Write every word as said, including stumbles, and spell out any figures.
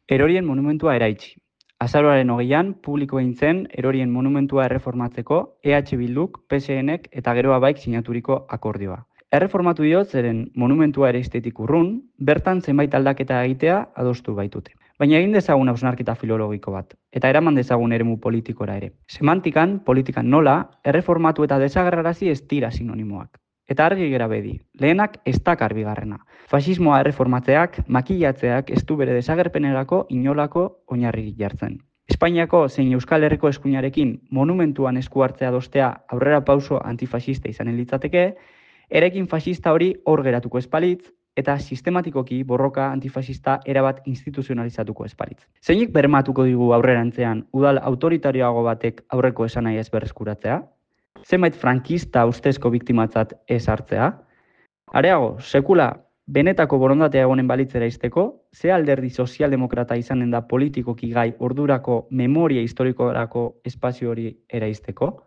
Erorien monumentua eraitsi. Azaroaren hogeian publiko egin zen Erorien monumentua erreformatzeko E H Bilduk, P SNek eta Geroa Baik sinaturiko akordioa. Erreformatu dio zeren monumentua ereistetik urrun, bertan zenbait aldaketa egitea adostu baitute. Baina egin dezagun hausnarketa filologiko bat, eta eraman dezagun eremu politikora ere. Semantikan, politikan nola, erreformatu eta desagerrarazi ez dira sinonimoak. Eta argi gera bedi, lehenak ez dakar bigarrena. Faxismoa erreformatzeak, makilatzeak ez du bere desagerpenerako inolako oinarririk jartzen. Espainiako zein Euskal Herriko eskuinarekin monumentuan esku hartzea adostea aurrera pauso antifaxista izanen litzateke, erekin faxista hori hor geratuko espalitz, eta sistematikoki borroka antifaxista erabat instituzionalizatuko espalitz. Zeinik bermatuko digu aurrerantzean udal autoritarioago batek aurreko esanahia ez berreskuratzea? Zenbait frankista ustezko biktimatzat ez hartzea? Areago, sekula benetako borondatea egonen balitzera izteko, ze alderdi sozialdemokrata izanen da politikoki gai ordurako memoria historikorako espazio hori eraizteko?